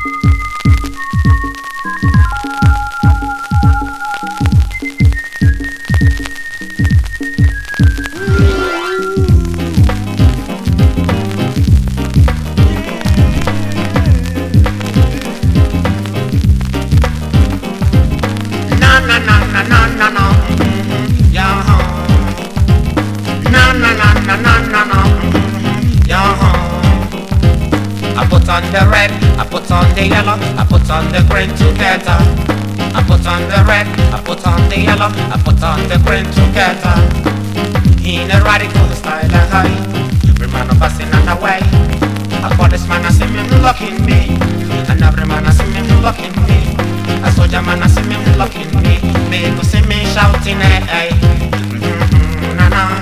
I put on the red, I put on the yellow, I put on the green together. I put on the red, I put on the yellow, I put on the green together. In a radical style of high, every man of us in another way. I call this man, I see me looking me, and every man I see me looking me. I saw your man, I see me looking me, people see me shouting, hey, hey. Na-na.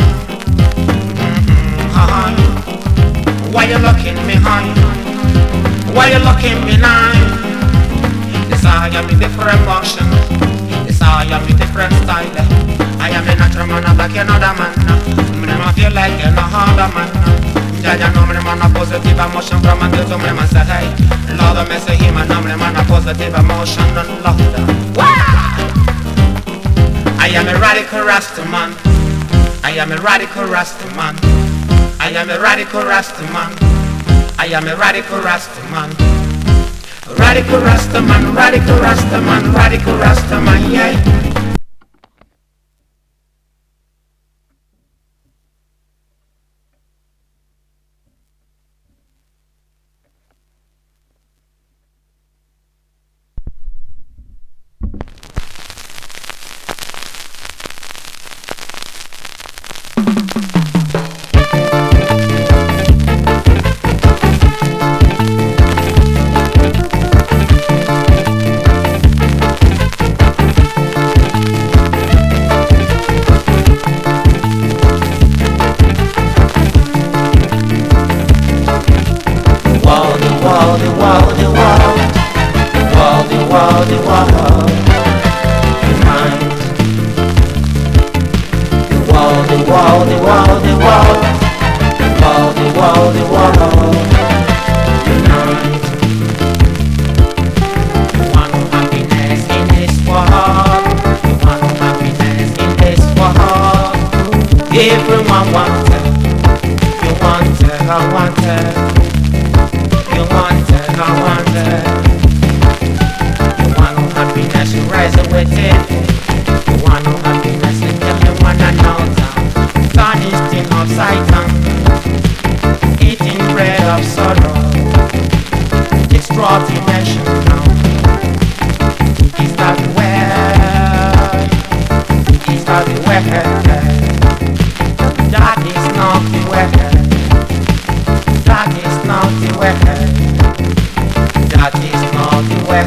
Why you looking me high? Why you looking me now? This I am a different motion. This I am a different style. I am a natural man, I'm like another man. I feel like you're not harder man. Jaja no man a positive emotion from until to me man say hey. Lord me say him and man a positive emotion and love. I am a radical Rasta man. I am a radical Rasta man. I am a radical Rasta man. I am a radical Rasta man. Radical Rasta man, radical Rasta man, radical Rasta man, yeah. Everyone wants it. You want it, I want it. You want it, I want it. You want no happiness, you rise up with it. You want no happiness, you tell me one another. Turn this thing upside down. Eating bread of sorrow. Extra dimension now. Is that where? Is that where? That is not the way. That is not the way. That is not the way.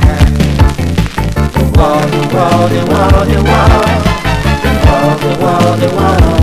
The world, the world, the world, the world, the world, the world, the world.